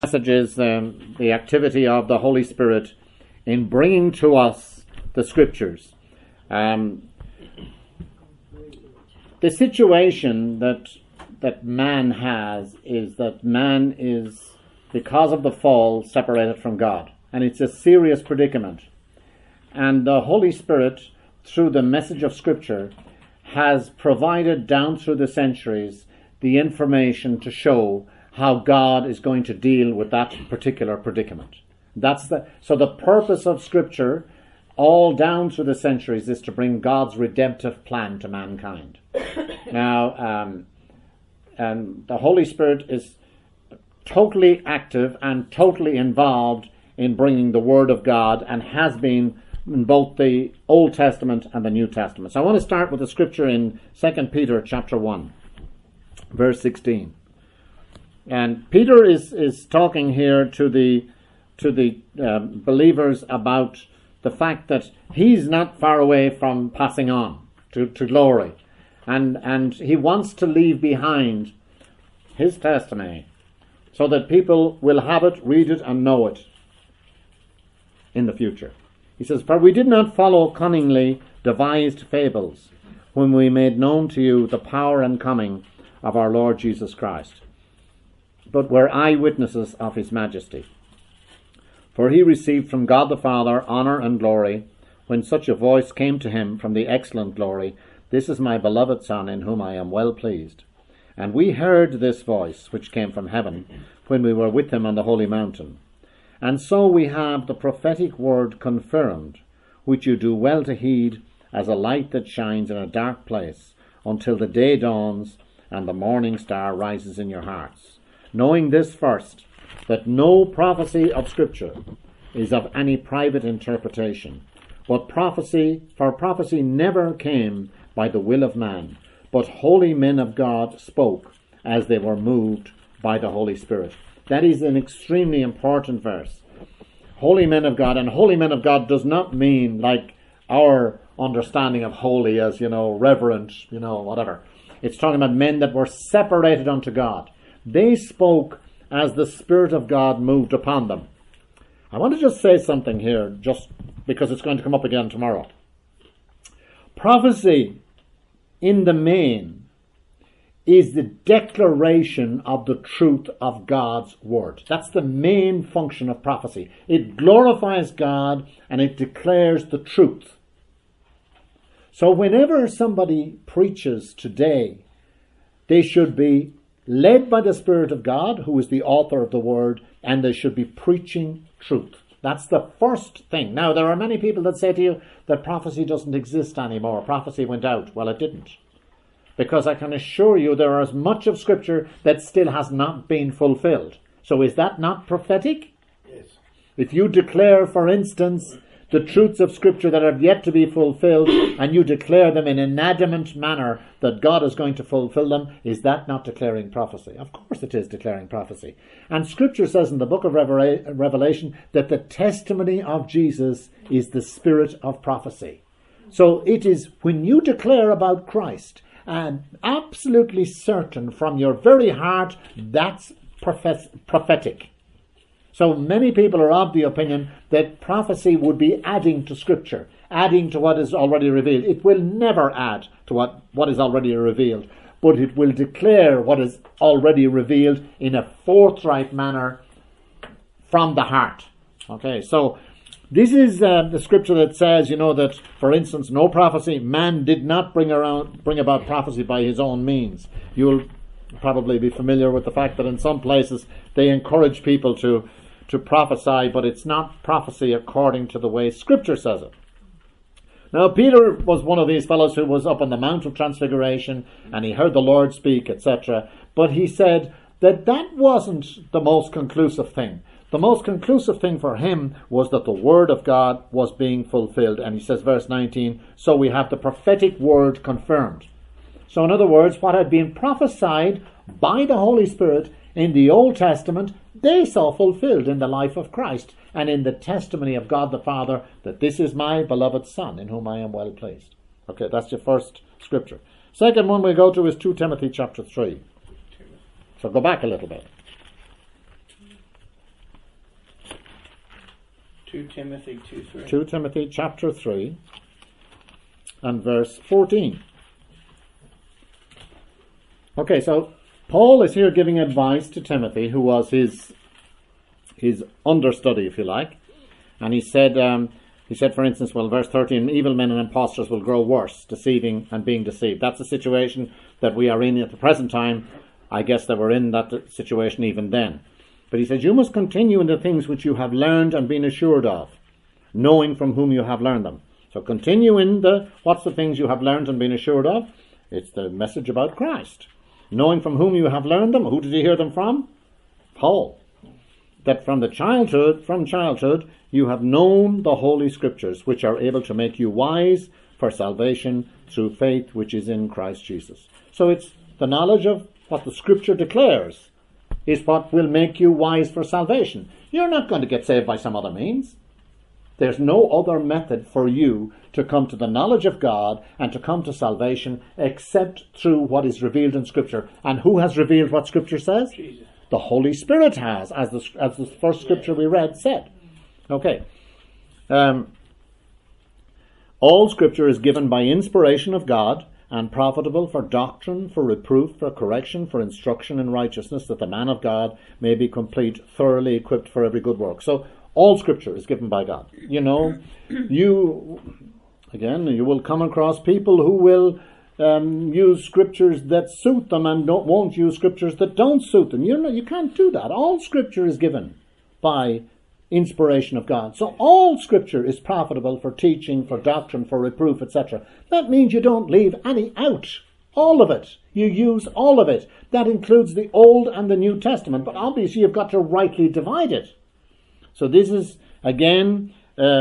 Passage is the activity of the Holy Spirit in bringing to us the Scriptures. The situation that man has is that man is, because of the fall, separated from God. And it's a serious predicament. And the Holy Spirit, through the message of Scripture, has provided down through the centuries the information to show how God is going to deal with that particular predicament. So the purpose of Scripture, all down through the centuries, is to bring God's redemptive plan to mankind. Now, and the Holy Spirit is totally active and totally involved in bringing the Word of God, and has been in both the Old Testament and the New Testament. So I want to start with the Scripture in 2 Peter chapter 1, verse 16. And Peter is talking here to the believers about the fact that he's not far away from passing on to glory. And he wants to leave behind his testimony so that people will have it, read it, and know it in the future. He says, "For we did not follow cunningly devised fables when we made known to you the power and coming of our Lord Jesus Christ, but were eyewitnesses of his majesty. For he received from God the Father honor and glory, when such a voice came to him from the excellent glory, 'This is my beloved Son, in whom I am well pleased.' And we heard this voice, which came from heaven, when we were with him on the holy mountain. And so we have the prophetic word confirmed, which you do well to heed, as a light that shines in a dark place, until the day dawns and the morning star rises in your hearts. Knowing this first, that no prophecy of Scripture is of any private interpretation, but prophecy never came by the will of man, but holy men of God spoke as they were moved by the Holy Spirit." That is an extremely important verse. Holy men of God, and holy men of God does not mean like our understanding of holy as, reverent, whatever. It's talking about men that were separated unto God. They spoke as the Spirit of God moved upon them. I want to just say something here, just because it's going to come up again tomorrow. Prophecy, in the main, is the declaration of the truth of God's Word. That's the main function of prophecy. It glorifies God and it declares the truth. So whenever somebody preaches today, they should be led by the Spirit of God, who is the author of the Word, and they should be preaching truth. That's the first thing. Now, there are many people that say to you that prophecy doesn't exist anymore. Prophecy went out. Well, it didn't. Because I can assure you there is much of Scripture that still has not been fulfilled. So is that not prophetic? Yes. If you declare, for instance, the truths of Scripture that have yet to be fulfilled, and you declare them in an adamant manner that God is going to fulfill them, is that not declaring prophecy? Of course it is declaring prophecy. And Scripture says in the book of Revelation that the testimony of Jesus is the spirit of prophecy. So it is when you declare about Christ, and absolutely certain from your very heart, that's prophetic. So many people are of the opinion that prophecy would be adding to Scripture, adding to what is already revealed. It will never add to what is already revealed, but it will declare what is already revealed in a forthright manner from the heart. Okay, so this is the Scripture that says, that, for instance, no prophecy, man did not bring about prophecy by his own means. You'll probably be familiar with the fact that in some places they encourage people to prophesy, but it's not prophecy according to the way Scripture says it. Now, Peter was one of these fellows who was up on the Mount of Transfiguration, and he heard the Lord speak, etc. But he said that wasn't the most conclusive thing. The most conclusive thing for him was that the Word of God was being fulfilled. And he says, verse 19, so we have the prophetic word confirmed. So in other words, what had been prophesied by the Holy Spirit in the Old Testament, they saw fulfilled in the life of Christ and in the testimony of God the Father, that this is my beloved Son, in whom I am well pleased. Okay, that's your first Scripture. Second one we go to is 2 Timothy chapter 3. So go back a little bit. 2 Timothy 2:3. 2 Timothy chapter 3 and verse 14. Okay, so Paul is here giving advice to Timothy, who was his understudy, if you like. And he said, for instance, well, verse 13, evil men and impostors will grow worse, deceiving and being deceived. That's the situation that we are in at the present time. I guess that we're in that situation even then. But he says, you must continue in the things which you have learned and been assured of, knowing from whom you have learned them. So continue in what's the things you have learned and been assured of? It's the message about Christ. Knowing from whom you have learned them. Who did you hear them from? Paul. That from childhood, you have known the Holy Scriptures, which are able to make you wise for salvation through faith which is in Christ Jesus. So it's the knowledge of what the Scripture declares is what will make you wise for salvation. You're not going to get saved by some other means. There's no other method for you to come to the knowledge of God and to come to salvation except through what is revealed in Scripture. And who has revealed what Scripture says? Jesus. The Holy Spirit has, as the first Scripture we read said. Okay. All Scripture is given by inspiration of God and profitable for doctrine, for reproof, for correction, for instruction in righteousness, that the man of God may be complete, thoroughly equipped for every good work. So all Scripture is given by God. You know, you will come across people who will use Scriptures that suit them and won't use Scriptures that don't suit them. You can't do that. All Scripture is given by inspiration of God. So all Scripture is profitable for teaching, for doctrine, for reproof, etc. That means you don't leave any out. All of it. You use all of it. That includes the Old and the New Testament. But obviously you've got to rightly divide it. So this is, again,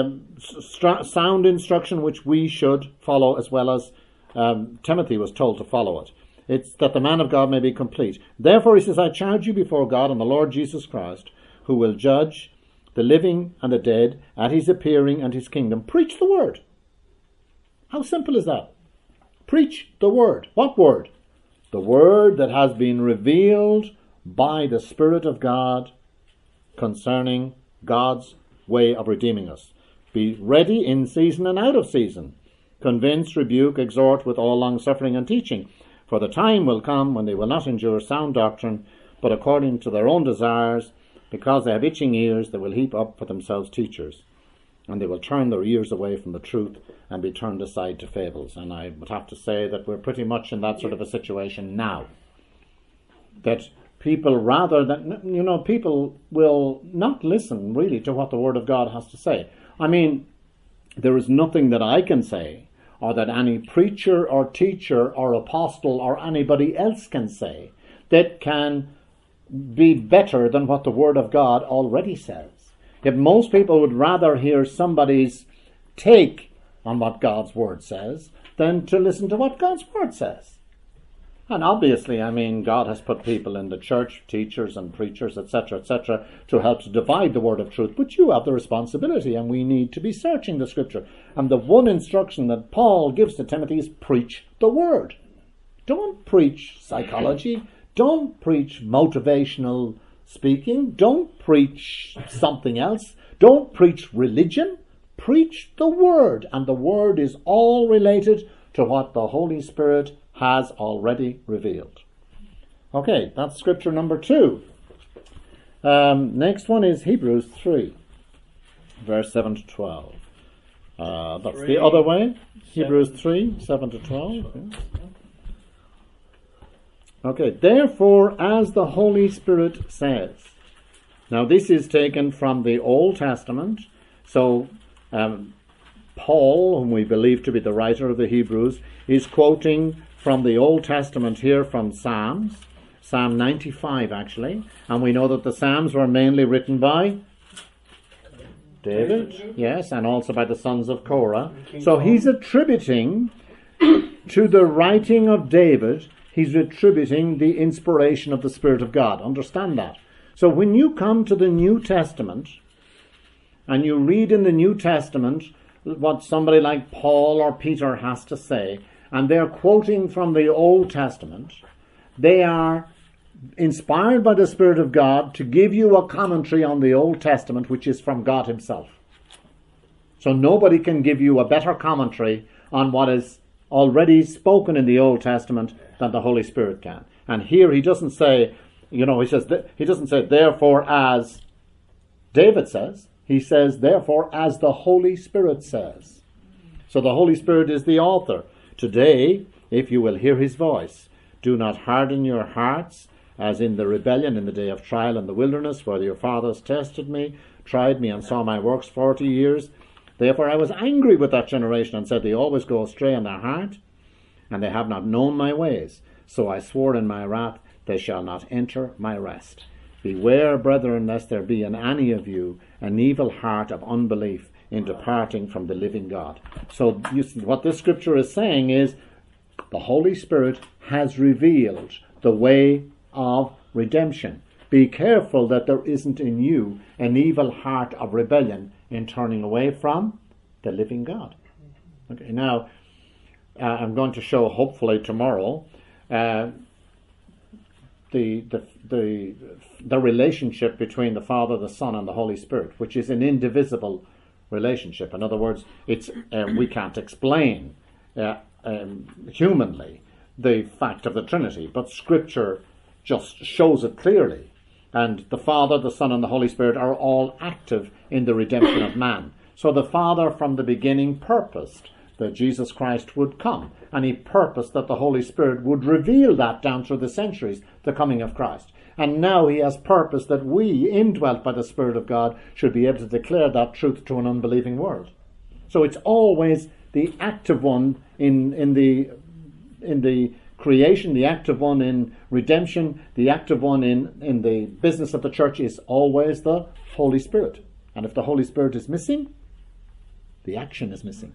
sound instruction which we should follow, as well as Timothy was told to follow it. It's that the man of God may be complete. Therefore, he says, I charge you before God and the Lord Jesus Christ, who will judge the living and the dead at his appearing and his kingdom. Preach the word. How simple is that? Preach the word. What word? The word that has been revealed by the Spirit of God concerning God's way of redeeming us. Be ready in season and out of season. Convince, rebuke, exhort with all long-suffering and teaching. For the time will come when they will not endure sound doctrine, but according to their own desires, because they have itching ears, they will heap up for themselves teachers. And they will turn their ears away from the truth and be turned aside to fables. And I would have to say that we're pretty much in that sort of a situation now. That people, rather than, people will not listen really to what the Word of God has to say. I mean, there is nothing that I can say, or that any preacher or teacher or apostle or anybody else can say, that can be better than what the Word of God already says. If most people would rather hear somebody's take on what God's Word says than to listen to what God's Word says. And obviously, I mean, God has put people in the church, teachers and preachers, etc., to help to divide the word of truth. But you have the responsibility, and we need to be searching the Scripture. And the one instruction that Paul gives to Timothy is preach the word. Don't preach psychology. Don't preach motivational speaking. Don't preach something else. Don't preach religion. Preach the word. And the word is all related to what the Holy Spirit has already revealed. Okay, that's scripture number 2. Next one is Hebrews 3, verse 7 to 12. That's the other way. Hebrews 3, 7 to 12. Yes. Okay, therefore, as the Holy Spirit says. Now, this is taken from the Old Testament. So, Paul, whom we believe to be the writer of the Hebrews, is quoting from the Old Testament here from Psalms, Psalm 95 actually, and we know that the Psalms were mainly written by David, yes, and also by the sons of Korah. So he's attributing to the writing of David, he's attributing the inspiration of the Spirit of God. Understand that. So when you come to the New Testament, and you read in the New Testament what somebody like Paul or Peter has to say, and they're quoting from the Old Testament, they are inspired by the Spirit of God to give you a commentary on the Old Testament which is from God himself. So nobody can give you a better commentary on what is already spoken in the Old Testament than the Holy Spirit can. And here he doesn't say, he doesn't say, therefore as David says. He says, therefore as the Holy Spirit says. So the Holy Spirit is the author. Today, if you will hear his voice, do not harden your hearts as in the rebellion in the day of trial in the wilderness, where your fathers tested me, tried me, and saw my works 40 years. Therefore I was angry with that generation and said, they always go astray in their heart, and they have not known my ways. So I swore in my wrath, they shall not enter my rest. Beware, brethren, lest there be in any of you an evil heart of unbelief in departing from the living God. So you see, what this scripture is saying is the Holy Spirit has revealed the way of redemption. Be careful that there isn't in you an evil heart of rebellion in turning away from the living God. Okay, now I'm going to show, hopefully tomorrow, the relationship between the Father, the Son, and the Holy Spirit, which is an indivisible relationship. In other words, it's we can't explain humanly the fact of the Trinity, but Scripture just shows it clearly. And the Father, the Son, and the Holy Spirit are all active in the redemption of man. So the Father from the beginning purposed that Jesus Christ would come, and he purposed that the Holy Spirit would reveal that down through the centuries, the coming of Christ. And now he has purposed that we, indwelt by the Spirit of God, should be able to declare that truth to an unbelieving world. So it's always the active one in the creation, the active one in redemption, the active one in the business of the church is always the Holy Spirit. And if the Holy Spirit is missing, the action is missing.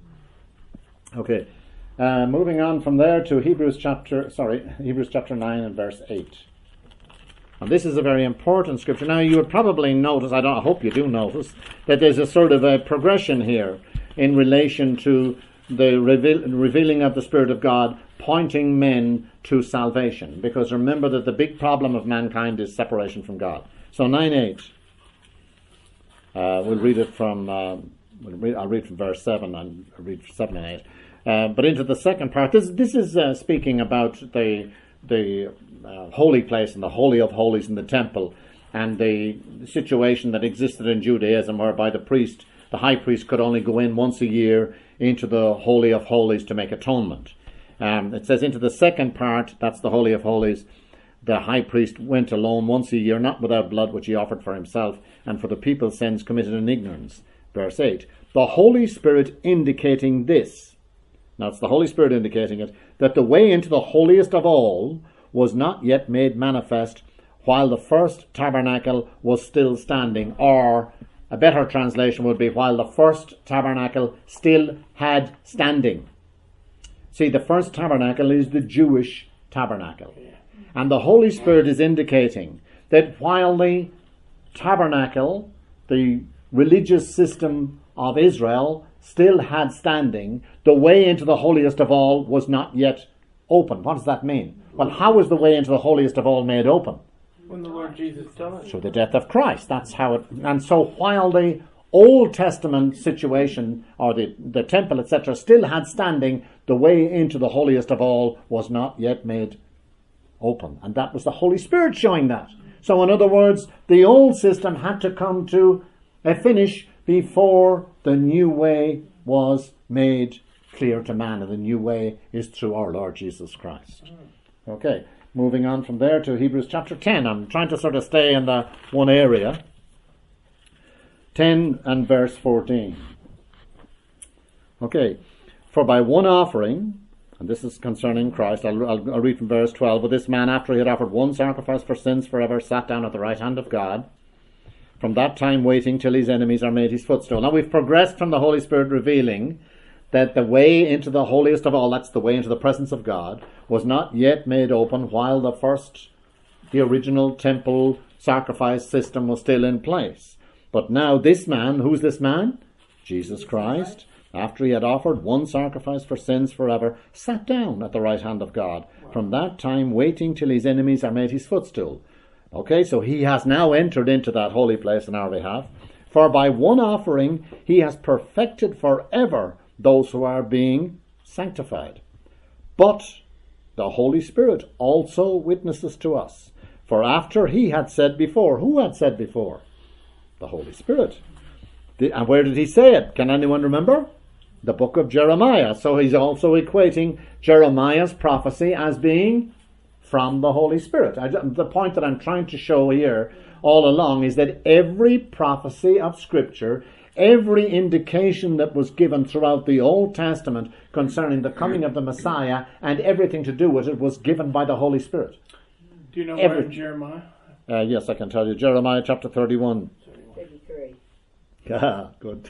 Okay, moving on from there to Hebrews chapter 9 and verse 8. And this is a very important scripture. Now you would probably notice, I hope you do notice, that there's a sort of a progression here in relation to the revealing of the Spirit of God, pointing men to salvation. Because remember that the big problem of mankind is separation from God. So 9:8. We'll read it from. I'll read from verse 7 and read 7 and 8. But into the second part, this is speaking about the holy place and the Holy of Holies in the temple, and the situation that existed in Judaism, whereby the high priest, could only go in once a year into the Holy of Holies to make atonement. It says into the second part, that's the Holy of Holies, the high priest went alone once a year, not without blood, which he offered for himself and for the people's sins committed in ignorance. Verse 8, the Holy Spirit indicating this. Now it's the Holy Spirit indicating it, that the way into the holiest of all was not yet made manifest while the first tabernacle was still standing, or a better translation would be while the first tabernacle still had standing. See, the first tabernacle is the Jewish tabernacle. And the Holy Spirit is indicating that while the tabernacle, the religious system of Israel, still had standing, the way into the holiest of all was not yet open. What does that mean? Well, how was the way into the holiest of all made open? When the Lord Jesus died. Through the death of Christ. That's how it. And so while the Old Testament situation, or the temple, etc., still had standing, the way into the holiest of all was not yet made open. And that was the Holy Spirit showing that. So in other words, the old system had to come to a finish before the new way was made clear to man. And the new way is through our Lord Jesus Christ. Okay, moving on from there to Hebrews chapter 10. I'm trying to sort of stay in that one area. 10 and verse 14. Okay, for by one offering, and this is concerning Christ, I'll read from verse 12, but this man, after he had offered one sacrifice for sins forever, sat down at the right hand of God, from that time waiting till his enemies are made his footstool. Now we've progressed from the Holy Spirit revealing that the way into the holiest of all, that's the way into the presence of God, was not yet made open while the original temple sacrifice system was still in place. But now this man, who's this man? Jesus Christ, after he had offered one sacrifice for sins forever, sat down at the right hand of God, from that time waiting till his enemies are made his footstool. Okay, so he has now entered into that holy place on our behalf. For by one offering he has perfected forever those who are being sanctified. But the Holy Spirit also witnesses to us. For after he had said before, who had said before? The Holy Spirit. And where did he say it? Can anyone remember? The book of Jeremiah. So he's also equating Jeremiah's prophecy as being from the Holy Spirit. The point that I'm trying to show here all along is that every prophecy of Scripture, every indication that was given throughout the Old Testament concerning the coming of the Messiah and everything to do with it was given by the Holy Spirit. Do you know where in Jeremiah? Yes, I can tell you. Jeremiah chapter 31. 33. Ah, good.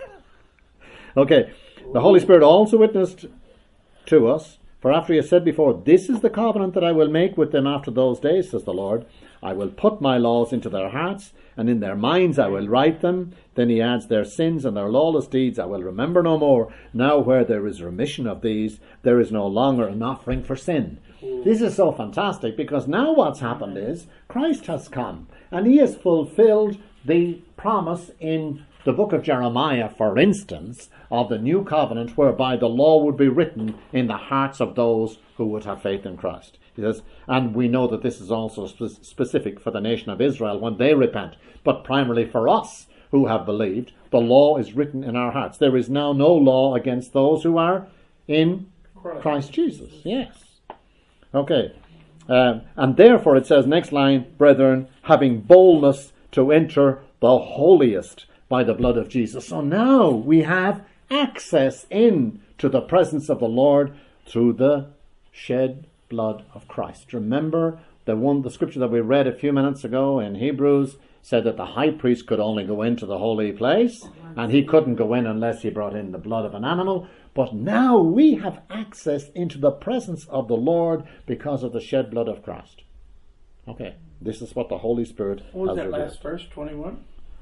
Okay. The Holy Spirit also witnessed to us, for after he has said before, this is the covenant that I will make with them after those days, says the Lord. I will put my laws into their hearts, and in their minds I will write them. Then he adds, their sins and their lawless deeds I will remember no more. Now where there is remission of these, there is no longer an offering for sin. This is so fantastic, because now what's happened is Christ has come, and he has fulfilled the promise in the book of Jeremiah, for instance, of the new covenant whereby the law would be written in the hearts of those who would have faith in Christ. He says, and we know that this is also specific for the nation of Israel when they repent, but primarily for us who have believed, the law is written in our hearts. There is now no law against those who are in Christ Jesus. Yes. Okay. And therefore it says, next line, brethren, having boldness to enter the holiest by the blood of Jesus. So now we have access in to the presence of the Lord through the shed blood of Christ. Remember the scripture that we read a few minutes ago in Hebrews said that the high priest could only go into the holy place, and he couldn't go in unless he brought in the blood of an animal. But now we have access into the presence of the Lord because of the shed blood of Christ. Okay, this is what the Holy Spirit What was has that revealed. last verse? 21?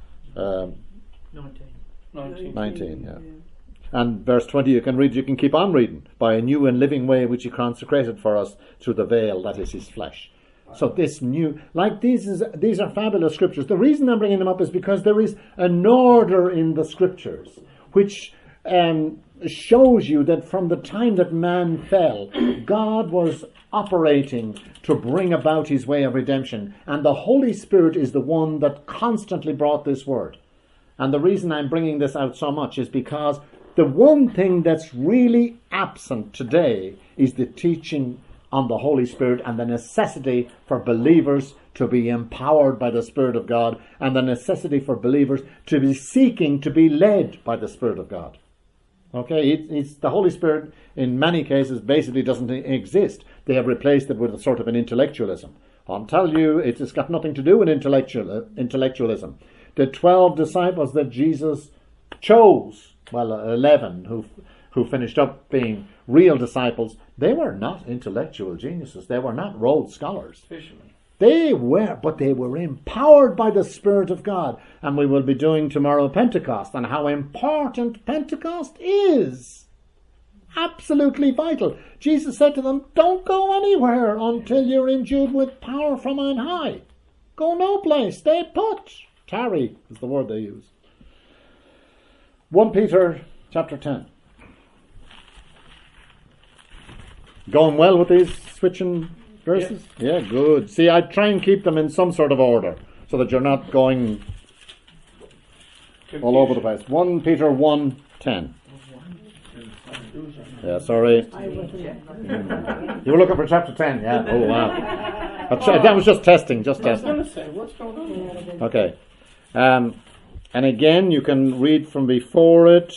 19, yeah. And verse 20 you can keep on reading. By a new and living way which he consecrated for us through the veil, that is his flesh. So this new, these are fabulous scriptures. The reason I'm bringing them up is because there is an order in the scriptures which shows you that from the time that man fell, God was operating to bring about his way of redemption. And the Holy Spirit is the one that constantly brought this word. And the reason I'm bringing this out so much is because the one thing that's really absent today is the teaching on the Holy Spirit and the necessity for believers to be empowered by the Spirit of God and the necessity for believers to be seeking to be led by the Spirit of God. Okay, it's the Holy Spirit in many cases basically doesn't exist. They have replaced it with a sort of an intellectualism. I'll tell you, it's got nothing to do with intellectualism. The 12 disciples that Jesus chose, 11 who finished up being real disciples, they were not intellectual geniuses. They were not Rhodes scholars. Fishermen. They were empowered by the Spirit of God. And we will be doing tomorrow Pentecost and how important Pentecost is. Absolutely vital. Jesus said to them, don't go anywhere until you're endued with power from on high. Go no place. Stay put. Tarry is the word they use. 1 Peter chapter 10. Going well with these switching verses? Yeah, good. See, I try and keep them in some sort of order so that you're not going all over the place. 1 Peter 1:10. Yeah, sorry. You were looking for chapter 10, yeah? Oh, wow. That was just testing, I was going to say, what's going on? Okay. And again, you can read from before it.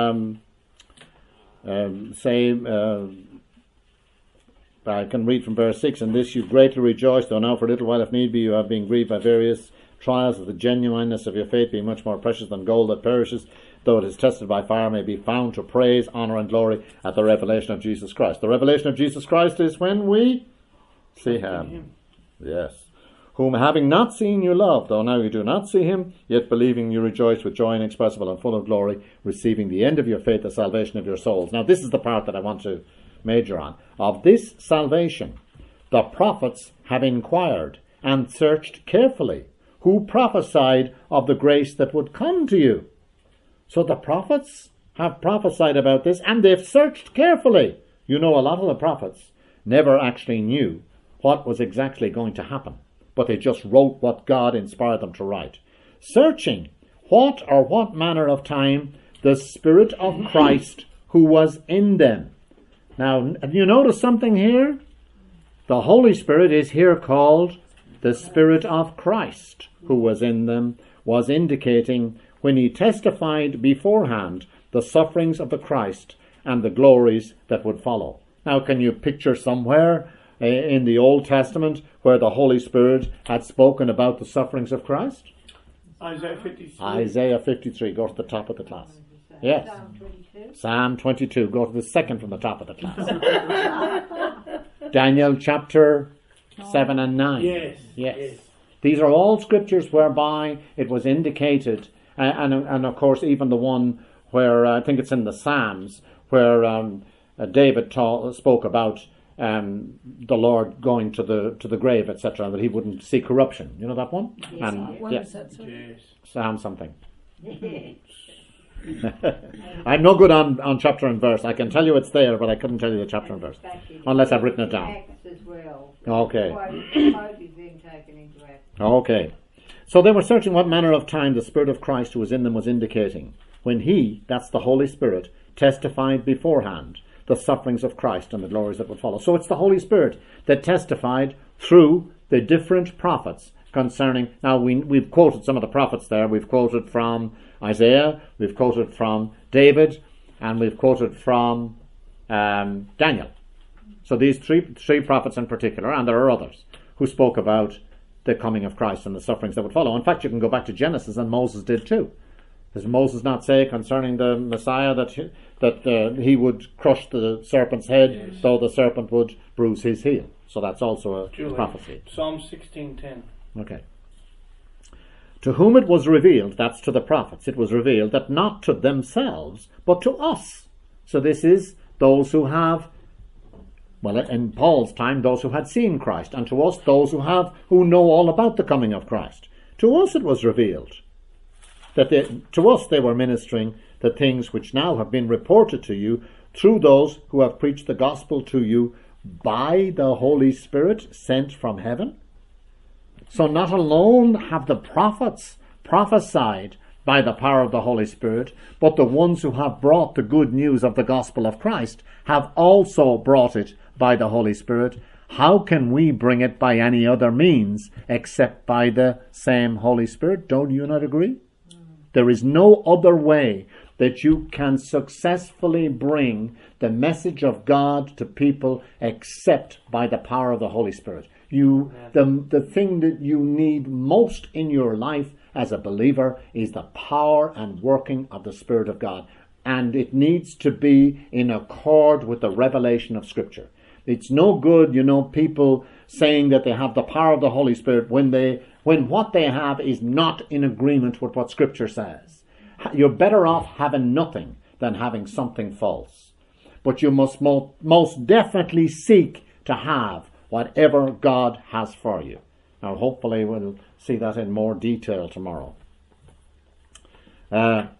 I can read from verse 6. In this you greatly rejoice, though now for a little while, if need be, you have been grieved by various trials, that the genuineness of your faith, being much more precious than gold that perishes, though it is tested by fire, may be found to praise, honour and glory at the revelation of Jesus Christ. The revelation of Jesus Christ is when we see him. Yes. Whom having not seen you love, though now you do not see him, yet believing you rejoice with joy inexpressible and full of glory, receiving the end of your faith, the salvation of your souls. Now this is the part that I want to major on. Of this salvation, the prophets have inquired and searched carefully, who prophesied of the grace that would come to you. So the prophets have prophesied about this, and they've searched carefully. You know, a lot of the prophets never actually knew what was exactly going to happen, but they just wrote what God inspired them to write. Searching what manner of time the Spirit of Christ who was in them. Now, have you noticed something here? The Holy Spirit is here called the Spirit of Christ who was in them, was indicating when he testified beforehand the sufferings of the Christ and the glories that would follow. Now, can you picture somewhere in the Old Testament where the Holy Spirit had spoken about the sufferings of Christ? Isaiah 53. Isaiah 53. Go to the top of the class. Yes. Psalm 22. Go to the second from the top of the class. Daniel chapter 7 and 9. Yes. These are all scriptures whereby it was indicated, and of course even the one where, I think it's in the Psalms, where David spoke about the Lord going to the grave, etc., that he wouldn't see corruption. You know that one? Yes. And, When was that, sir? Yes. Psalm something. I'm no good on chapter and verse. I can tell you it's there, but I couldn't tell you the chapter and verse. Unless I've written it down. Acts as well. Okay. Quote is being taken into Acts. Okay. So they were searching what manner of time the Spirit of Christ who was in them was indicating, when he, that's the Holy Spirit, testified beforehand the sufferings of Christ and the glories that would follow. So it's the Holy Spirit that testified through the different prophets concerning. Now we've quoted some of the prophets there. We've quoted from Isaiah, we've quoted from David, and we've quoted from Daniel. So these three prophets in particular, and there are others, who spoke about the coming of Christ and the sufferings that would follow. In fact, you can go back to Genesis, and Moses did too. Does Moses not say concerning the Messiah that he would crush the serpent's head, though the serpent would bruise his heel? So that's also a prophecy. Psalm 16:10. Okay. To whom it was revealed, that's to the prophets, it was revealed that not to themselves, but to us. So this is those who have, well, in Paul's time, those who had seen Christ, and to us, those who know all about the coming of Christ. To us it was revealed that to us they were ministering the things which now have been reported to you through those who have preached the gospel to you by the Holy Spirit sent from heaven. So not alone have the prophets prophesied by the power of the Holy Spirit, but the ones who have brought the good news of the gospel of Christ have also brought it by the Holy Spirit. How can we bring it by any other means except by the same Holy Spirit? Don't you not agree? There is no other way that you can successfully bring the message of God to people except by the power of the Holy Spirit. The thing that you need most in your life as a believer is the power and working of the Spirit of God. And it needs to be in accord with the revelation of Scripture. It's no good, people saying that they have the power of the Holy Spirit when what they have is not in agreement with what Scripture says. You're better off having nothing than having something false. But you must most definitely seek to have whatever God has for you. Now, hopefully we'll see that in more detail tomorrow. Was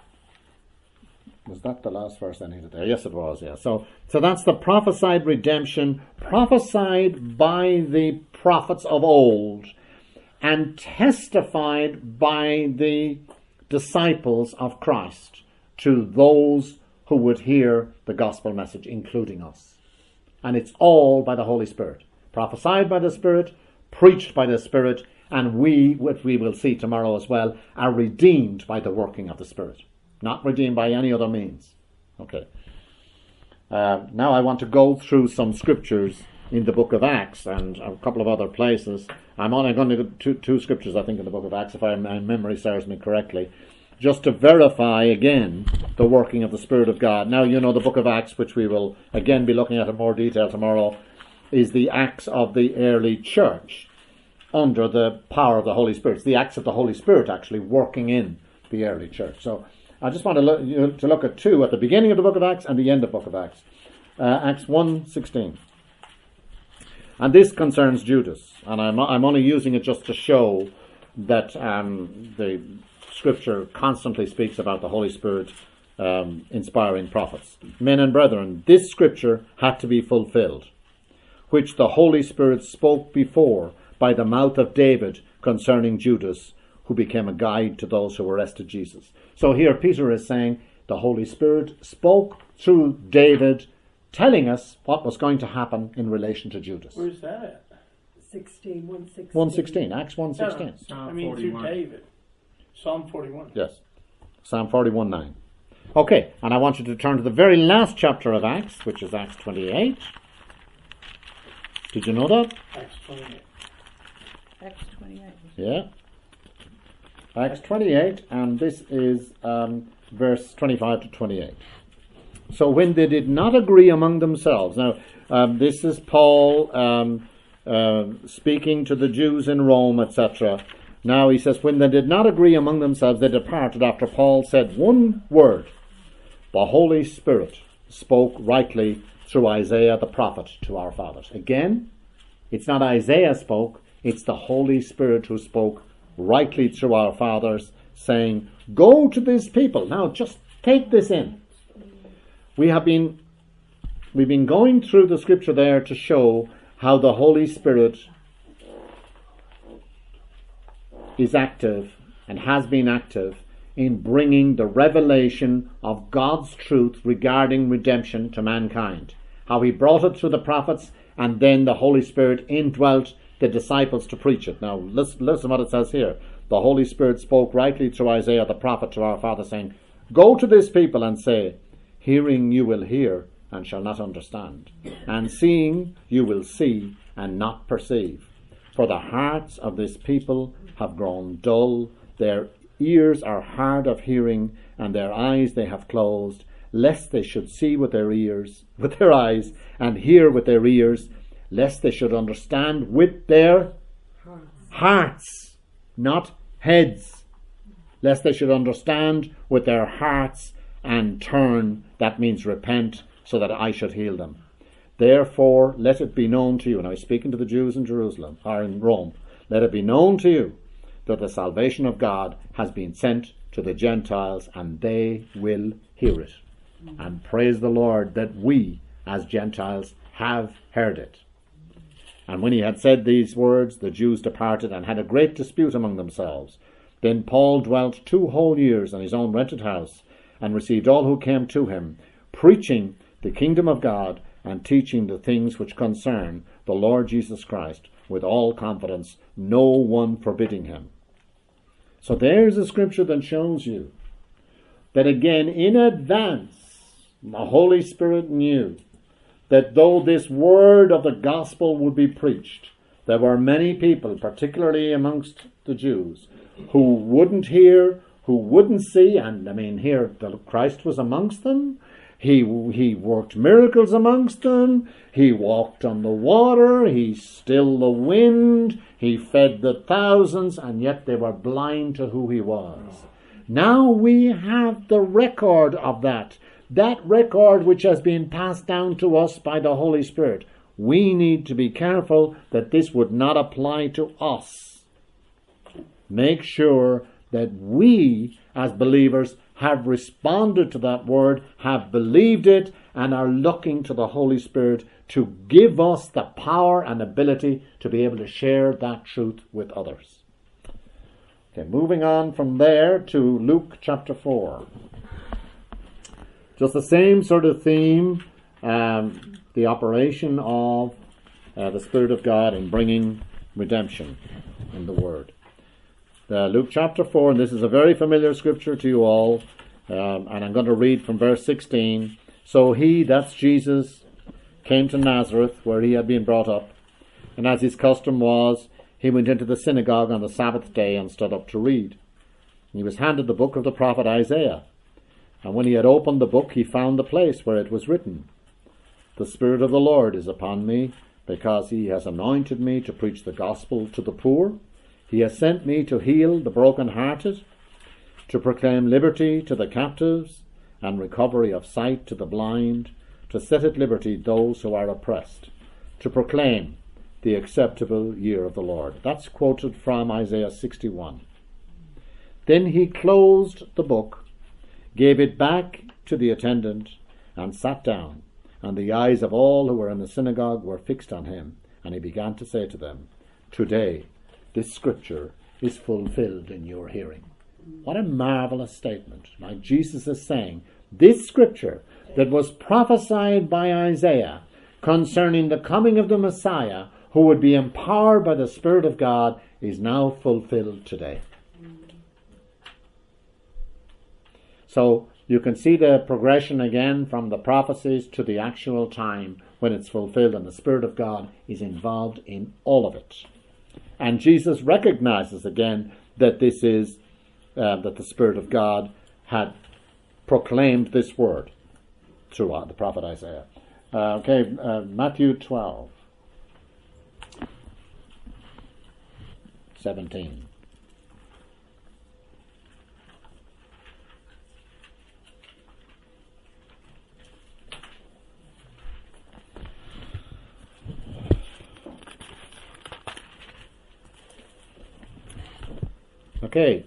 that the last verse I needed there? Yes, it was, yeah. So that's the prophesied redemption, prophesied by the prophets of old, and testified by the disciples of Christ to those who would hear the gospel message, including us. And it's all by the Holy Spirit. Prophesied by the Spirit, preached by the Spirit, and we, which we will see tomorrow as well, are redeemed by the working of the Spirit. Not redeemed by any other means. Okay. Now I want to go through some scriptures in the book of Acts and a couple of other places. I'm only going to go two scriptures, I think, in the book of Acts, if my memory serves me correctly, just to verify again the working of the Spirit of God. Now, the book of Acts, which we will again be looking at in more detail tomorrow, is the Acts of the early church under the power of the Holy Spirit. It's the Acts of the Holy Spirit actually working in the early church. So I just want to look at two, at the beginning of the book of Acts and the end of the book of Acts. Acts 1:16. And this concerns Judas. And I'm only using it just to show that the Scripture constantly speaks about the Holy Spirit inspiring prophets. Men and brethren, this Scripture had to be fulfilled, which the Holy Spirit spoke before by the mouth of David concerning Judas, who became a guide to those who arrested Jesus. So here Peter is saying the Holy Spirit spoke through David, telling us what was going to happen in relation to Judas. Where's that at? 1:16, Acts 1:16. I mean, through David. Psalm 41. Yes, Psalm 41:9. Okay, and I want you to turn to the very last chapter of Acts, which is Acts 28. Did you know that? Acts 28. Acts 28. Yeah. Acts 28, and this is verse 25 to 28. So when they did not agree among themselves. Now, this is Paul speaking to the Jews in Rome, etc. Now he says, when they did not agree among themselves, they departed after Paul said one word. The Holy Spirit spoke rightly through Isaiah the prophet to our fathers. Again, it's not Isaiah spoke, it's the Holy Spirit who spoke rightly through our fathers, saying, go to these people. Now just take this in. We've been going through the Scripture there to show how the Holy Spirit is active and has been active in bringing the revelation of God's truth regarding redemption to mankind. How he brought it through the prophets, and then the Holy Spirit indwelt the disciples to preach it. Now listen what it says here. The Holy Spirit spoke rightly through Isaiah the prophet to our father, saying, go to this people and say, hearing you will hear and shall not understand, and seeing you will see and not perceive. For the hearts of this people have grown dull, their ears are hard of hearing, and their eyes they have closed, lest they should see with their eyes, and hear with their ears, lest they should understand with their hearts, not heads. Lest they should understand with their hearts and turn, that means repent, so that I should heal them. Therefore, let it be known to you, and I was speaking to the Jews in Jerusalem, or in Rome, let it be known to you that the salvation of God has been sent to the Gentiles, and they will hear it. And praise the Lord that we, as Gentiles, have heard it. And when he had said these words, the Jews departed and had a great dispute among themselves. Then Paul dwelt 2 whole years in his own rented house, and received all who came to him, preaching the kingdom of God, and teaching the things which concern the Lord Jesus Christ, with all confidence, no one forbidding him. So there's a scripture that shows you that again, in advance, the Holy Spirit knew that though this word of the gospel would be preached, there were many people, particularly amongst the Jews, who wouldn't hear, who wouldn't see, and I mean here Christ was amongst them. He worked miracles amongst them. He walked on the water. He stilled the wind. He fed the thousands, and yet they were blind to who he was. Now we have the record of that record which has been passed down to us by the Holy Spirit. We need to be careful that this would not apply to us. Make sure that we, as believers, have responded to that word, have believed it, and are looking to the Holy Spirit to give us the power and ability to be able to share that truth with others. Okay, moving on from there to Luke chapter 4. Just the same sort of theme, the operation of the Spirit of God in bringing redemption in the Word. Luke chapter 4, and this is a very familiar scripture to you all, and I'm going to read from verse 16. So he, that's Jesus, came to Nazareth, where he had been brought up, and as his custom was, he went into the synagogue on the Sabbath day and stood up to read. He was handed the book of the prophet Isaiah, and when he had opened the book, he found the place where it was written, The Spirit of the Lord is upon me, because he has anointed me to preach the gospel to the poor. He has sent me to heal the brokenhearted, to proclaim liberty to the captives, and recovery of sight to the blind, to set at liberty those who are oppressed, to proclaim the the acceptable year of the Lord. That's quoted from Isaiah 61. Then he closed the book, gave it back to the attendant, and sat down. And the eyes of all who were in the synagogue were fixed on him. And he began to say to them, "Today this scripture is fulfilled in your hearing." What a marvelous statement. Like Jesus is saying, this scripture that was prophesied by Isaiah concerning the coming of the Messiah, who would be empowered by the Spirit of God, is now fulfilled today. So you can see the progression again from the prophecies to the actual time when it's fulfilled, and the Spirit of God is involved in all of it. And Jesus recognizes again that this is that the Spirit of God had proclaimed this word through the prophet Isaiah. Matthew 12, 17. Okay.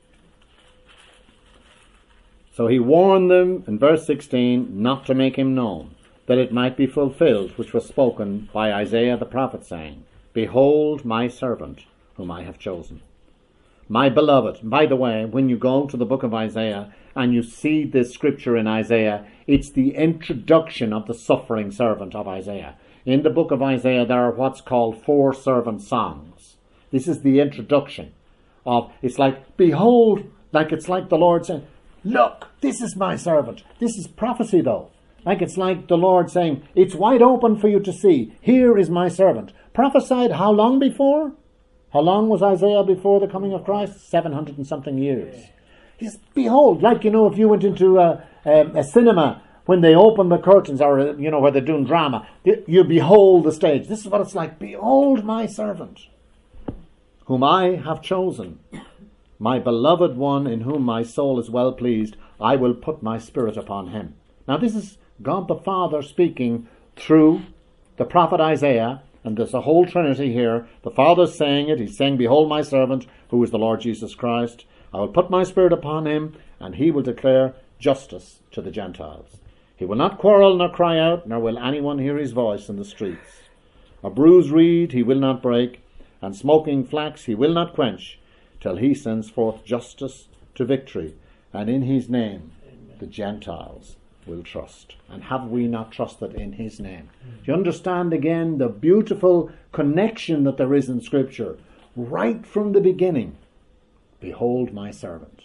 So he warned them in verse 16 not to make him known, that it might be fulfilled which was spoken by Isaiah the prophet, saying, "Behold my servant, whom I have chosen, my beloved." By the way, when you go to the book of Isaiah and you see this scripture in Isaiah, it's the introduction of the suffering servant of Isaiah. In the book of Isaiah, there are what's called 4 servant songs. This is the introduction of, it's like, behold, like it's like the Lord saying, "Look, this is my servant." This is prophecy though. Like it's like the Lord saying, it's wide open for you to see. Here is my servant. Prophesied how long before? How long was Isaiah before the coming of Christ? 700 and something years. He's, behold, like, if you went into a cinema, when they open the curtains, or, where they're doing drama, you behold the stage. This is what it's like. Behold my servant, whom I have chosen, my beloved one, in whom my soul is well pleased. I will put my Spirit upon him. Now this is God the Father speaking through the prophet Isaiah, and there's a whole Trinity here. The Father's saying it. He's saying, "Behold my servant, who is the Lord Jesus Christ. I will put my Spirit upon him, and he will declare justice to the Gentiles. He will not quarrel nor cry out, nor will anyone hear his voice in the streets. A bruised reed he will not break, and smoking flax he will not quench, till he sends forth justice to victory, and in his name the Gentiles will trust." And have we not trusted in his name? Do you understand again the beautiful connection that there is in Scripture? Right from the beginning, behold my servant.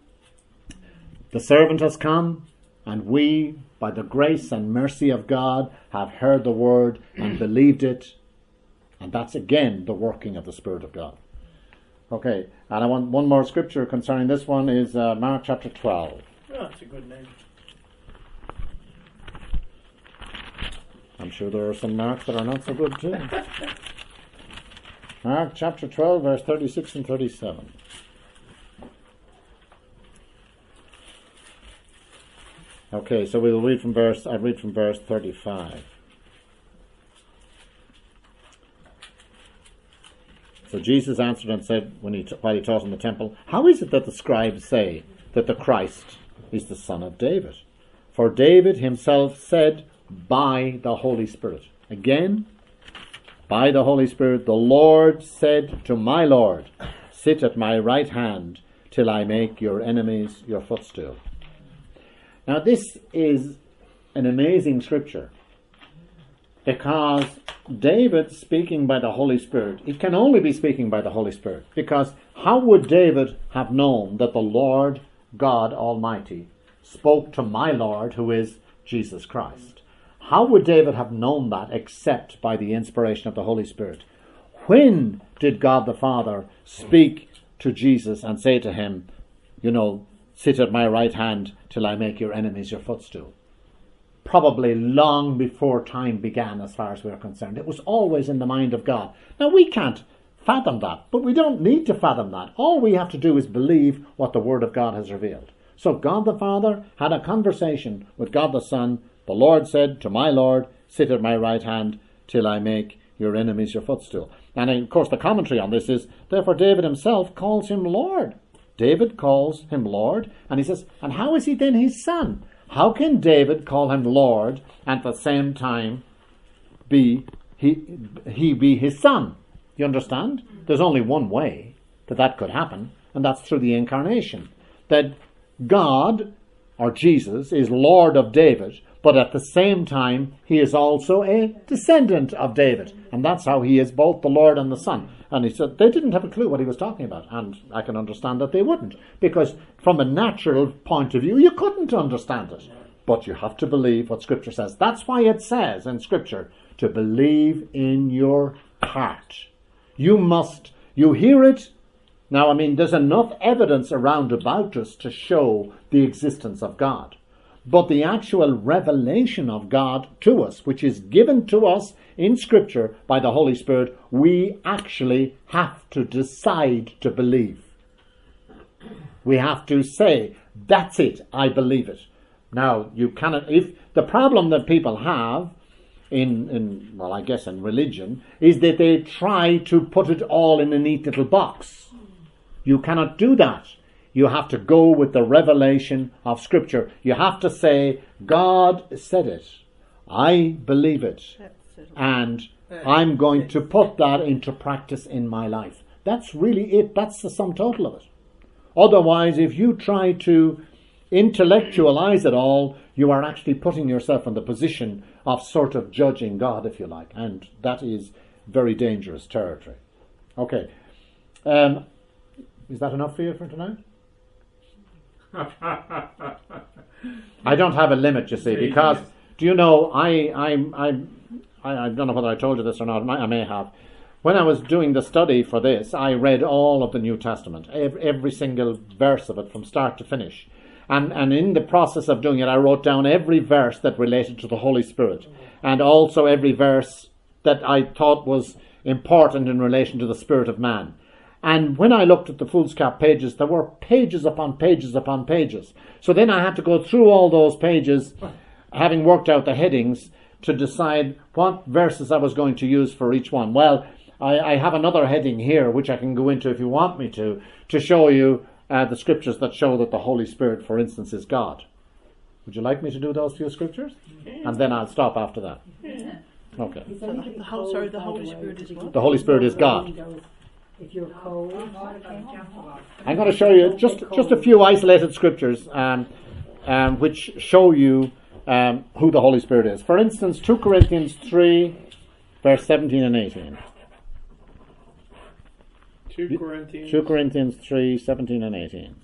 The servant has come, and we, by the grace and mercy of God, have heard the word and believed it. And that's again the working of the Spirit of God. Okay, and I want one more scripture concerning this one is Mark chapter 12. Oh, that's a good name. I'm sure there are some Marks that are not so good too. Mark chapter 12, verse 36 and 37. Okay, so we'll read from verse 35. So Jesus answered and said, while he taught in the temple, "How is it that the scribes say that the Christ is the son of David? For David himself said by the Holy Spirit." Again, by the Holy Spirit, "The Lord said to my Lord, sit at my right hand till I make your enemies your footstool." Now this is an amazing scripture, because David speaking by the Holy Spirit, it can only be speaking by the Holy Spirit, because how would David have known that the Lord God Almighty spoke to my Lord, who is Jesus Christ? How would David have known that except by the inspiration of the Holy Spirit? When did God the Father speak to Jesus and say to him, "Sit at my right hand till I make your enemies your footstool"? Probably long before time began, as far as we're concerned. It was always in the mind of God. Now we can't fathom that, but we don't need to fathom that. All we have to do is believe what the Word of God has revealed. So God the Father had a conversation with God the Son. The Lord said to my Lord, "Sit at my right hand till I make your enemies your footstool. And of course the commentary on this is, therefore David himself calls him Lord. David calls him Lord, and he says, and how is he then his son? How can David call him Lord and at the same time he be his son? You understand? There's only one way that could happen, and that's through the incarnation. That God, or Jesus, is Lord of David, but at the same time he is also a descendant of David, and that's how he is both the Lord and the Son. And he said they didn't have a clue what he was talking about, and I can understand that they wouldn't, because from a natural point of view you couldn't understand it, but you have to believe what Scripture says. That's why it says in Scripture to believe in your heart. You hear it. Now, I mean, there's enough evidence around about us to show the existence of God. But the actual revelation of God to us, which is given to us in Scripture by the Holy Spirit, we actually have to decide to believe. We have to say, that's it, I believe it. Now, you cannot, if the problem that people have in religion, is that they try to put it all in a neat little box. You cannot do that. You have to go with the revelation of Scripture. You have to say, God said it. I believe it. And I'm going to put that into practice in my life. That's really it. That's the sum total of it. Otherwise, if you try to intellectualize it all, you are actually putting yourself in the position of sort of judging God, if you like. And that is very dangerous territory. Okay. Is that enough for you for tonight? I don't have a limit, you see, because, do you know, I don't know whether I told you this or not, I may have. When I was doing the study for this, I read all of the New Testament, every single verse of it from start to finish. And in the process of doing it, I wrote down every verse that related to the Holy Spirit, and also every verse that I thought was important in relation to the spirit of man. And when I looked at the foolscap pages, there were pages upon pages upon pages. So then I had to go through all those pages, having worked out the headings, to decide what verses I was going to use for each one. Well, I have another heading here, which I can go into if you want me to show you the scriptures that show that the Holy Spirit, for instance, is God. Would you like me to do those few scriptures? And then I'll stop after that. Okay. The Holy Spirit is what? The Holy Spirit is God. If you're cold, I'm going to show you just a few isolated scriptures which show you who the Holy Spirit is. For instance, 2 Corinthians 3, verse 17 and 18. 2 Corinthians 3, 17 and 18.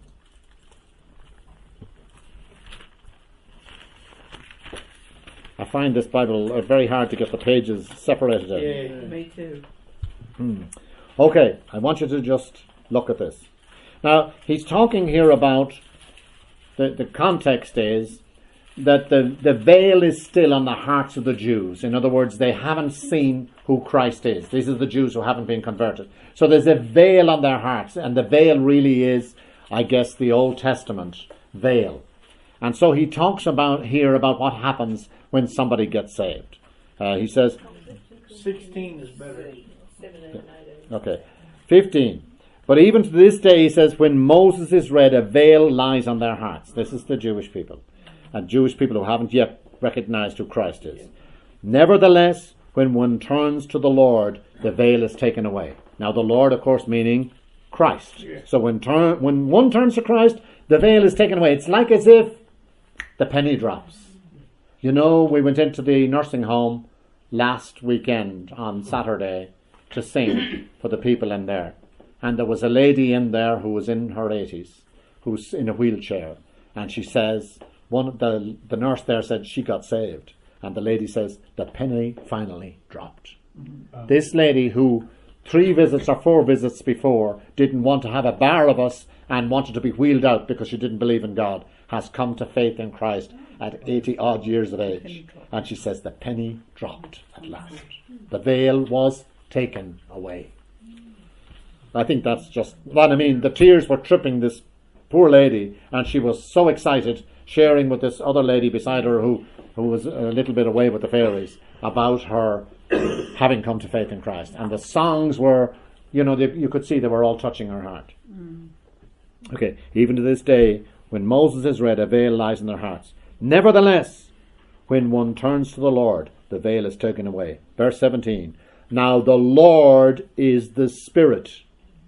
I find this Bible very hard to get the pages separated out. Yeah, Me too. Okay, I want you to just look at this. Now, he's talking here about, the context is that the veil is still on the hearts of the Jews. In other words, they haven't seen who Christ is. These are the Jews who haven't been converted. So there's a veil on their hearts, and the veil really is, I guess, the Old Testament veil. And so he talks about what happens when somebody gets saved. He says, 16 is better. okay, 15. But even to this day, he says, when Moses is read, a veil lies on their hearts. This is the Jewish people. And Jewish people who haven't yet recognized who Christ is. Nevertheless, when one turns to the Lord, the veil is taken away. Now the Lord, of course, meaning Christ. Yeah. So when one turns to Christ, the veil is taken away. It's like as if the penny drops. You know, we went into the nursing home last weekend on Saturday to sing for the people in there. And there was a lady in there who was in her 80s, who's in a wheelchair. And she says, the nurse there said she got saved. And the lady says, the penny finally dropped. This lady who 3 visits or 4 visits before didn't want to have a bar of us and wanted to be wheeled out because she didn't believe in God, has come to faith in Christ at 80 odd years of age. And she says, the penny dropped at last. The veil was taken away. I think that's just what I mean. The tears were tripping this poor lady, and she was so excited, sharing with this other lady beside her who was a little bit away with the fairies about her having come to faith in Christ. And the songs were, you could see they were all touching her heart. Okay, even to this day, when Moses is read, a veil lies in their hearts. Nevertheless, when one turns to the Lord, the veil is taken away. Verse 17. Now the Lord is the Spirit.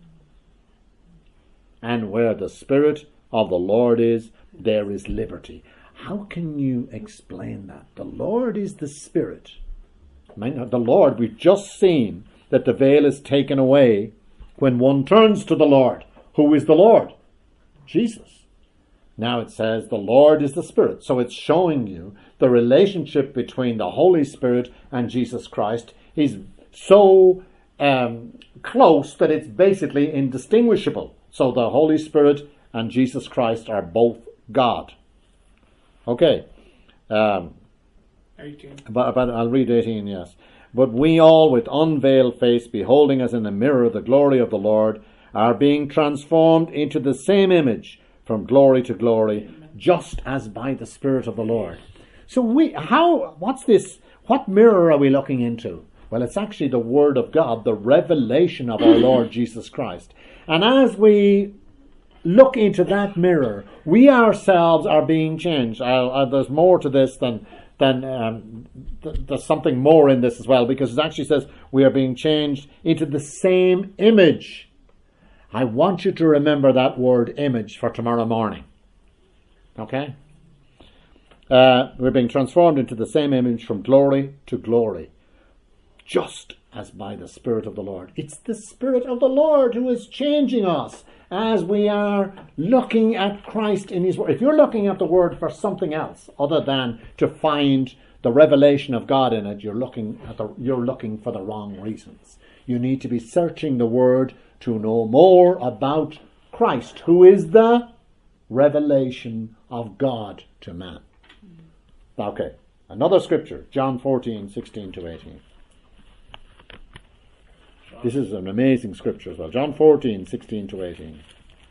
And where the Spirit of the Lord is, there is liberty. How can you explain that? The Lord is the Spirit. The Lord, we've just seen that the veil is taken away when one turns to the Lord. Who is the Lord? Jesus. Now it says the Lord is the Spirit. So it's showing you the relationship between the Holy Spirit and Jesus Christ is so close that it's basically indistinguishable. So the Holy Spirit and Jesus Christ are both God. Okay. 18. But I'll read 18, yes. But we all, with unveiled face, beholding as in a mirror the glory of the Lord, are being transformed into the same image from glory to glory, just as by the Spirit of the Lord. So what's this? What mirror are we looking into? Well, it's actually the Word of God, the revelation of our Lord Jesus Christ. And as we look into that mirror, we ourselves are being changed. There's more to this than there's something more in this as well, because it actually says we are being changed into the same image. I want you to remember that word image for tomorrow morning. Okay? We're being transformed into the same image from glory to glory, just as by the Spirit of the Lord. It's the Spirit of the Lord who is changing us as we are looking at Christ in His Word. If you're looking at the Word for something else other than to find the revelation of God in it, you're looking for the wrong reasons. You need to be searching the Word to know more about Christ, who is the revelation of God to man. Okay, another scripture, John 14, 16 to 18. This is an amazing scripture as well. John 14, 16 to 18.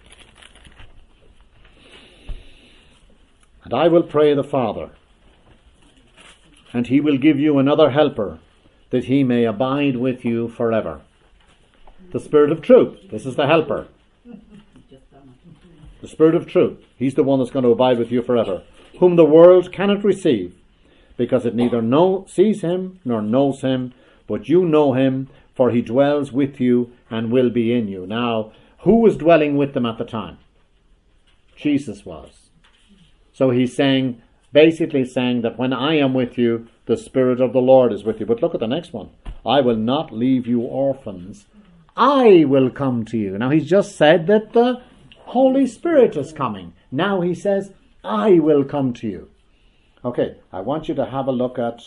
And I will pray the Father, and He will give you another helper, that He may abide with you forever. The Spirit of truth. This is the helper. The Spirit of truth. He's the one that's going to abide with you forever. Whom the world cannot receive, because it neither sees Him nor knows Him, but you know Him, for He dwells with you and will be in you. Now, who was dwelling with them at the time? Jesus was. So He's basically saying that when I am with you, the Spirit of the Lord is with you. But look at the next one. I will not leave you orphans. I will come to you. Now He's just said that the Holy Spirit is coming. Now He says, I will come to you. Okay, I want you to have a look at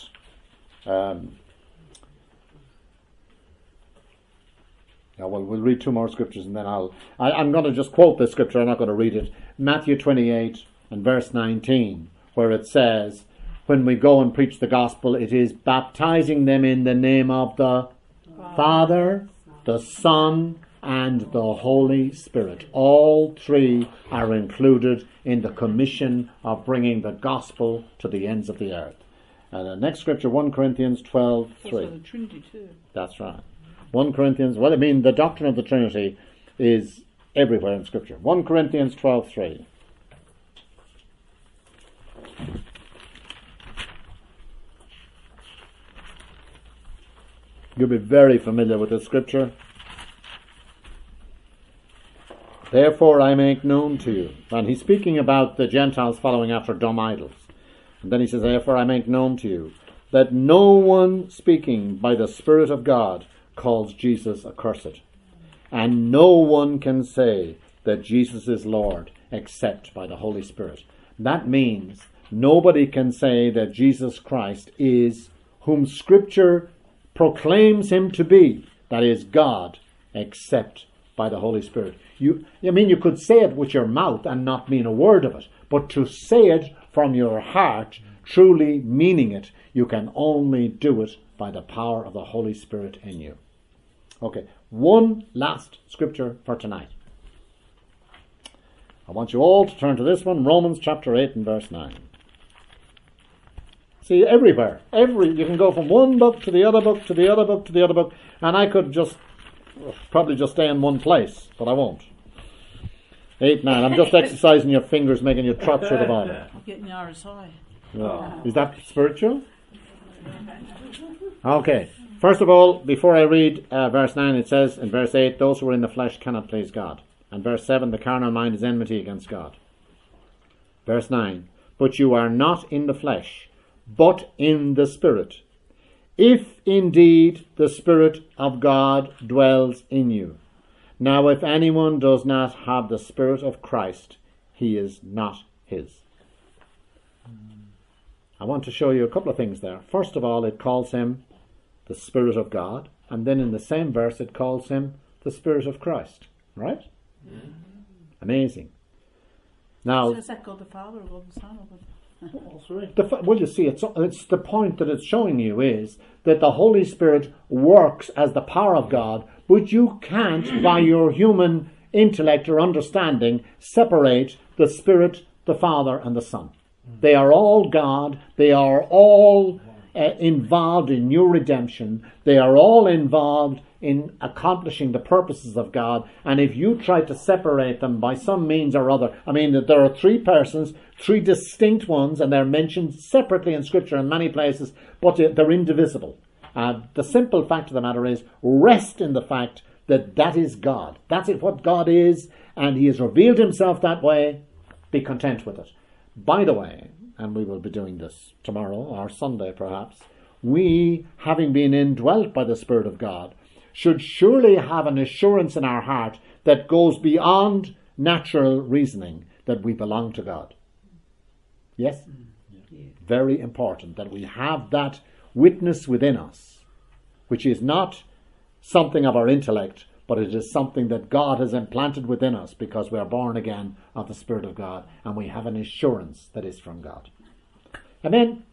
we'll read two more scriptures and then I'm going to just quote this scripture. I'm not going to read it. Matthew 28 and verse 19, where it says, when we go and preach the gospel, it is baptizing them in the name of the Father, the Son, and the Holy Spirit. All three are included in the commission of bringing the gospel to the ends of the earth. And the next scripture, 1 Corinthians 12:3. Also the Trinity too. That's right. 1 Corinthians, the doctrine of the Trinity is everywhere in Scripture. 1 Corinthians 12:3. You'll be very familiar with this scripture. Therefore I make known to you. And he's speaking about the Gentiles following after dumb idols. And then he says, therefore I make known to you that no one speaking by the Spirit of God calls Jesus accursed. And no one can say that Jesus is Lord except by the Holy Spirit. That means nobody can say that Jesus Christ is whom Scripture proclaims Him to be, that is God, except by the Holy Spirit. You could say it with your mouth and not mean a word of it, but to say it from your heart, truly meaning it, you can only do it by the power of the Holy Spirit in you. Okay, one last scripture for tonight. I want you all to turn to this one, Romans chapter 8 and verse 9. See, everywhere. You can go from one book to the other book to the other book to the other book, and I could probably just stay in one place, but I won't. 8, 9. I'm just exercising your fingers, making you trot through the Bible. I'm getting the RSI. Yeah. Is that spiritual? Okay. First of all, before I read verse 9, it says in verse 8, those who are in the flesh cannot please God. And verse 7, the carnal mind is enmity against God. Verse 9, but you are not in the flesh, but in the Spirit, if indeed the Spirit of God dwells in you. Now if anyone does not have the Spirit of Christ, he is not his. I want to show you a couple of things there. First of all, it calls him the Spirit of God, and then in the same verse it calls him the Spirit of Christ. Right? Mm-hmm. Amazing. Now, So is that God the Father or God the Son or God? Well, you see, it's the point that it's showing you is that the Holy Spirit works as the power of God, but you can't, by your human intellect or understanding, separate the Spirit, the Father, and the Son. They are all God. They are all involved in your redemption. They are all involved in accomplishing the purposes of God. And if you try to separate them by some means or other, I mean, there are 3 persons, 3 distinct ones, and they're mentioned separately in Scripture in many places, but they're indivisible. The simple fact of the matter is, rest in the fact that is God. That's what God is, and he has revealed himself that way. Be content with it. By the way, and we will be doing this tomorrow or Sunday perhaps, we, having been indwelt by the Spirit of God, should surely have an assurance in our heart that goes beyond natural reasoning that we belong to God. Yes? Yeah. Very important that we have that witness within us, which is not something of our intellect, but it is something that God has implanted within us because we are born again of the Spirit of God, and we have an assurance that is from God. And then